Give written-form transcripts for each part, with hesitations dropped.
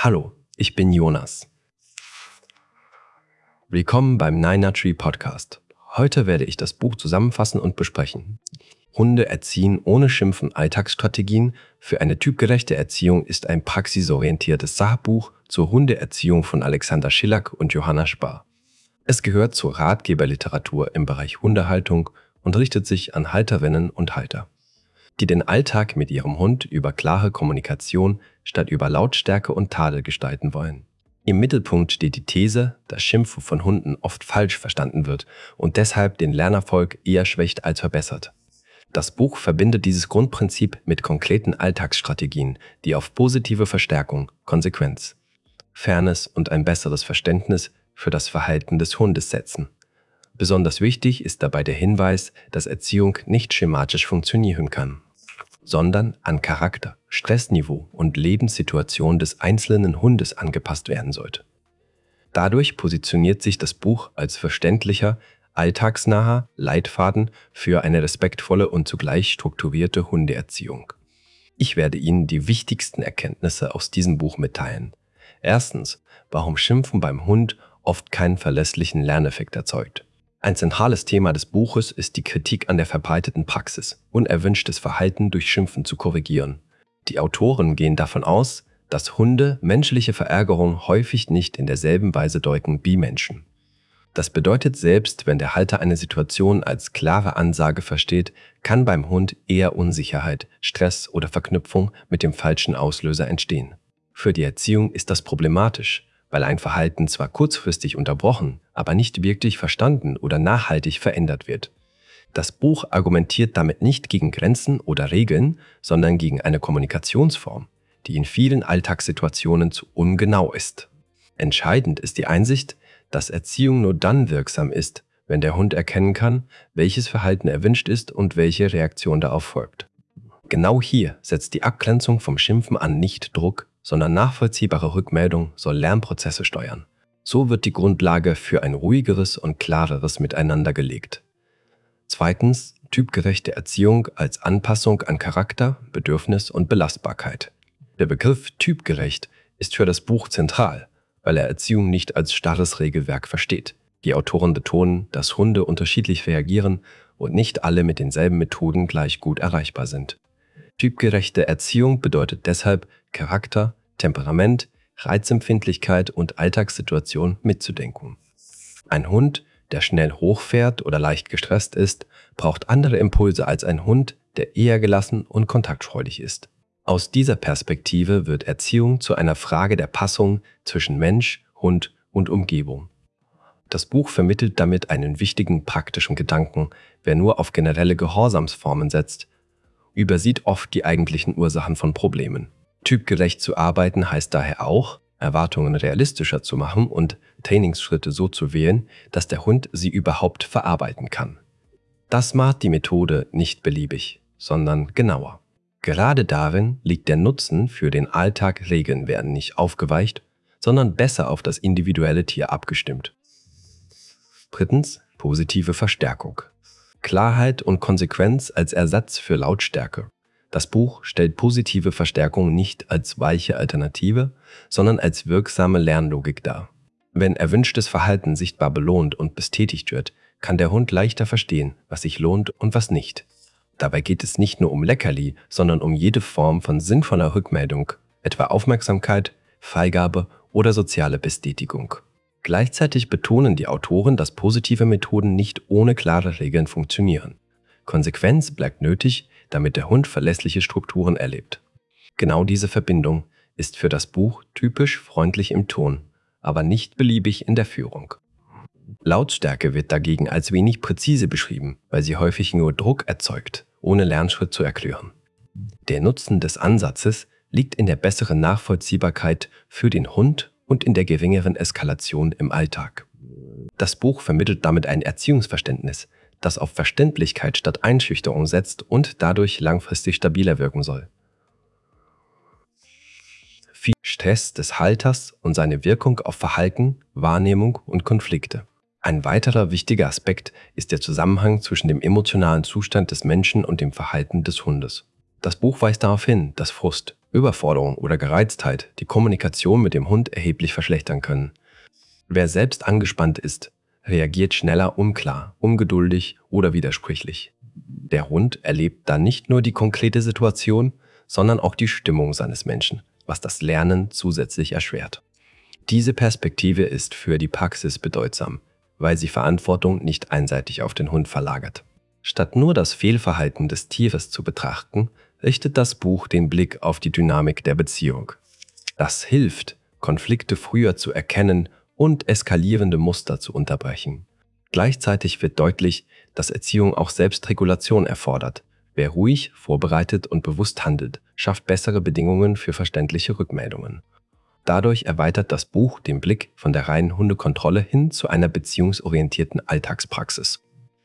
Hallo, ich bin Jonas. Willkommen beim Niner Tree Podcast. Heute werde ich das Buch zusammenfassen und besprechen. Hunde erziehen ohne Schimpfen Alltagsstrategien für eine typgerechte Erziehung ist ein praxisorientiertes Sachbuch zur Hundeerziehung von Alexander Schillack und Johanna Spar. Es gehört zur Ratgeberliteratur im Bereich Hundehaltung und richtet sich an Halterinnen und Halter, die den Alltag mit ihrem Hund über klare Kommunikation statt über Lautstärke und Tadel gestalten wollen. Im Mittelpunkt steht die These, dass Schimpfen von Hunden oft falsch verstanden wird und deshalb den Lernerfolg eher schwächt als verbessert. Das Buch verbindet dieses Grundprinzip mit konkreten Alltagsstrategien, die auf positive Verstärkung, Konsequenz, Fairness und ein besseres Verständnis für das Verhalten des Hundes setzen. Besonders wichtig ist dabei der Hinweis, dass Erziehung nicht schematisch funktionieren kann, sondern an Charakter, Stressniveau und Lebenssituation des einzelnen Hundes angepasst werden sollte. Dadurch positioniert sich das Buch als verständlicher, alltagsnaher Leitfaden für eine respektvolle und zugleich strukturierte Hundeerziehung. Ich werde Ihnen die wichtigsten Erkenntnisse aus diesem Buch mitteilen. Erstens, warum Schimpfen beim Hund oft keinen verlässlichen Lerneffekt erzeugt. Ein zentrales Thema des Buches ist die Kritik an der verbreiteten Praxis, unerwünschtes Verhalten durch Schimpfen zu korrigieren. Die Autoren gehen davon aus, dass Hunde menschliche Verärgerung häufig nicht in derselben Weise deuten wie Menschen. Das bedeutet, selbst wenn der Halter eine Situation als klare Ansage versteht, kann beim Hund eher Unsicherheit, Stress oder Verknüpfung mit dem falschen Auslöser entstehen. Für die Erziehung ist das problematisch, weil ein Verhalten zwar kurzfristig unterbrochen, aber nicht wirklich verstanden oder nachhaltig verändert wird. Das Buch argumentiert damit nicht gegen Grenzen oder Regeln, sondern gegen eine Kommunikationsform, die in vielen Alltagssituationen zu ungenau ist. Entscheidend ist die Einsicht, dass Erziehung nur dann wirksam ist, wenn der Hund erkennen kann, welches Verhalten erwünscht ist und welche Reaktion darauf folgt. Genau hier setzt die Abgrenzung vom Schimpfen an nicht Druck, sondern nachvollziehbare Rückmeldung soll Lernprozesse steuern. So wird die Grundlage für ein ruhigeres und klareres Miteinander gelegt. Zweitens, typgerechte Erziehung als Anpassung an Charakter, Bedürfnis und Belastbarkeit. Der Begriff typgerecht ist für das Buch zentral, weil er Erziehung nicht als starres Regelwerk versteht. Die Autoren betonen, dass Hunde unterschiedlich reagieren und nicht alle mit denselben Methoden gleich gut erreichbar sind. Typgerechte Erziehung bedeutet deshalb, Charakter, Temperament, Reizempfindlichkeit und Alltagssituation mitzudenken. Ein Hund, der schnell hochfährt oder leicht gestresst ist, braucht andere Impulse als ein Hund, der eher gelassen und kontaktfreudig ist. Aus dieser Perspektive wird Erziehung zu einer Frage der Passung zwischen Mensch, Hund und Umgebung. Das Buch vermittelt damit einen wichtigen praktischen Gedanken: Wer nur auf generelle Gehorsamsformen setzt, übersieht oft die eigentlichen Ursachen von Problemen. Typgerecht zu arbeiten heißt daher auch, Erwartungen realistischer zu machen und Trainingsschritte so zu wählen, dass der Hund sie überhaupt verarbeiten kann. Das macht die Methode nicht beliebig, sondern genauer. Gerade darin liegt der Nutzen für den Alltag. Regeln werden nicht aufgeweicht, sondern besser auf das individuelle Tier abgestimmt. Drittens, positive Verstärkung. Klarheit und Konsequenz als Ersatz für Lautstärke. Das Buch stellt positive Verstärkung nicht als weiche Alternative, sondern als wirksame Lernlogik dar. Wenn erwünschtes Verhalten sichtbar belohnt und bestätigt wird, kann der Hund leichter verstehen, was sich lohnt und was nicht. Dabei geht es nicht nur um Leckerli, sondern um jede Form von sinnvoller Rückmeldung, etwa Aufmerksamkeit, Freigabe oder soziale Bestätigung. Gleichzeitig betonen die Autoren, dass positive Methoden nicht ohne klare Regeln funktionieren. Konsequenz bleibt nötig, damit der Hund verlässliche Strukturen erlebt. Genau diese Verbindung ist für das Buch typisch freundlich im Ton, aber nicht beliebig in der Führung. Lautstärke wird dagegen als wenig präzise beschrieben, weil sie häufig nur Druck erzeugt, ohne Lernschritt zu erklären. Der Nutzen des Ansatzes liegt in der besseren Nachvollziehbarkeit für den Hund und in der geringeren Eskalation im Alltag. Das Buch vermittelt damit ein Erziehungsverständnis, das auf Verständlichkeit statt Einschüchterung setzt und dadurch langfristig stabiler wirken soll. Viel Stress des Halters und seine Wirkung auf Verhalten, Wahrnehmung und Konflikte. Ein weiterer wichtiger Aspekt ist der Zusammenhang zwischen dem emotionalen Zustand des Menschen und dem Verhalten des Hundes. Das Buch weist darauf hin, dass Frust, Überforderung oder Gereiztheit die Kommunikation mit dem Hund erheblich verschlechtern können. Wer selbst angespannt ist, reagiert schneller unklar, ungeduldig oder widersprüchlich. Der Hund erlebt dann nicht nur die konkrete Situation, sondern auch die Stimmung seines Menschen, was das Lernen zusätzlich erschwert. Diese Perspektive ist für die Praxis bedeutsam, weil sie Verantwortung nicht einseitig auf den Hund verlagert. Statt nur das Fehlverhalten des Tieres zu betrachten, richtet das Buch den Blick auf die Dynamik der Beziehung. Das hilft, Konflikte früher zu erkennen und eskalierende Muster zu unterbrechen. Gleichzeitig wird deutlich, dass Erziehung auch Selbstregulation erfordert. Wer ruhig, vorbereitet und bewusst handelt, schafft bessere Bedingungen für verständliche Rückmeldungen. Dadurch erweitert das Buch den Blick von der reinen Hundekontrolle hin zu einer beziehungsorientierten Alltagspraxis.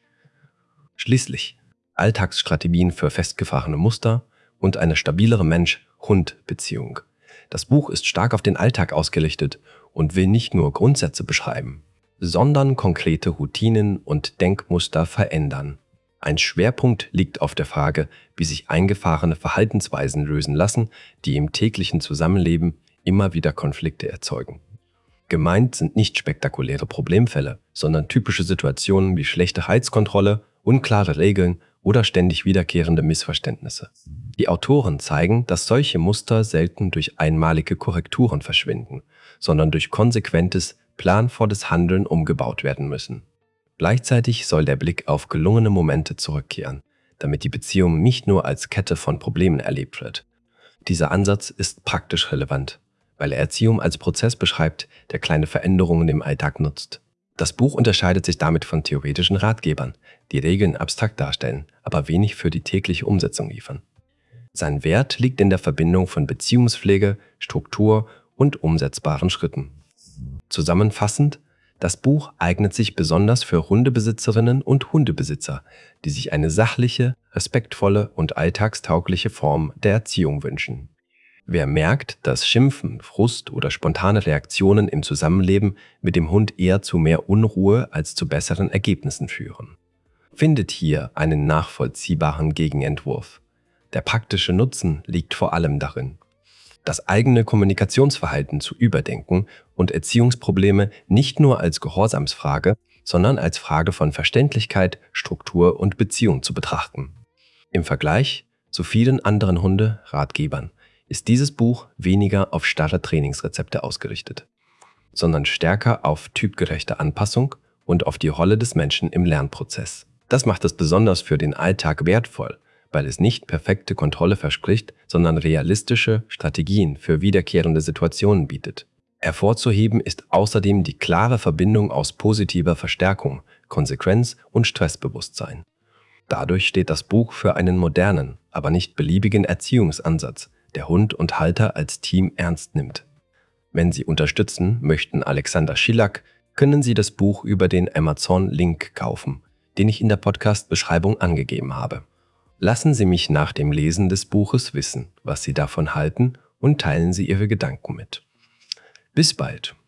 Schließlich Alltagsstrategien für festgefahrene Muster und eine stabilere Mensch-Hund-Beziehung. Das Buch ist stark auf den Alltag ausgerichtet und will nicht nur Grundsätze beschreiben, sondern konkrete Routinen und Denkmuster verändern. Ein Schwerpunkt liegt auf der Frage, wie sich eingefahrene Verhaltensweisen lösen lassen, die im täglichen Zusammenleben immer wieder Konflikte erzeugen. Gemeint sind nicht spektakuläre Problemfälle, sondern typische Situationen wie schlechte Heizkontrolle, unklare Regeln oder ständig wiederkehrende Missverständnisse. Die Autoren zeigen, dass solche Muster selten durch einmalige Korrekturen verschwinden, sondern durch konsequentes, planvolles Handeln umgebaut werden müssen. Gleichzeitig soll der Blick auf gelungene Momente zurückkehren, damit die Beziehung nicht nur als Kette von Problemen erlebt wird. Dieser Ansatz ist praktisch relevant, weil er Erziehung als Prozess beschreibt, der kleine Veränderungen im Alltag nutzt. Das Buch unterscheidet sich damit von theoretischen Ratgebern, die Regeln abstrakt darstellen, aber wenig für die tägliche Umsetzung liefern. Sein Wert liegt in der Verbindung von Beziehungspflege, Struktur und umsetzbaren Schritten. Zusammenfassend, das Buch eignet sich besonders für Hundebesitzerinnen und Hundebesitzer, die sich eine sachliche, respektvolle und alltagstaugliche Form der Erziehung wünschen. Wer merkt, dass Schimpfen, Frust oder spontane Reaktionen im Zusammenleben mit dem Hund eher zu mehr Unruhe als zu besseren Ergebnissen führen, findet hier einen nachvollziehbaren Gegenentwurf. Der praktische Nutzen liegt vor allem darin, das eigene Kommunikationsverhalten zu überdenken und Erziehungsprobleme nicht nur als Gehorsamsfrage, sondern als Frage von Verständlichkeit, Struktur und Beziehung zu betrachten. Im Vergleich zu vielen anderen Hunde-Ratgebern ist dieses Buch weniger auf starre Trainingsrezepte ausgerichtet, sondern stärker auf typgerechte Anpassung und auf die Rolle des Menschen im Lernprozess. Das macht es besonders für den Alltag wertvoll, weil es nicht perfekte Kontrolle verspricht, sondern realistische Strategien für wiederkehrende Situationen bietet. Hervorzuheben ist außerdem die klare Verbindung aus positiver Verstärkung, Konsequenz und Stressbewusstsein. Dadurch steht das Buch für einen modernen, aber nicht beliebigen Erziehungsansatz, der Hund und Halter als Team ernst nimmt. Wenn Sie unterstützen möchten Alexander Schillack, können Sie das Buch über den Amazon-Link kaufen, den ich in der Podcast-Beschreibung angegeben habe. Lassen Sie mich nach dem Lesen des Buches wissen, was Sie davon halten, und teilen Sie Ihre Gedanken mit. Bis bald!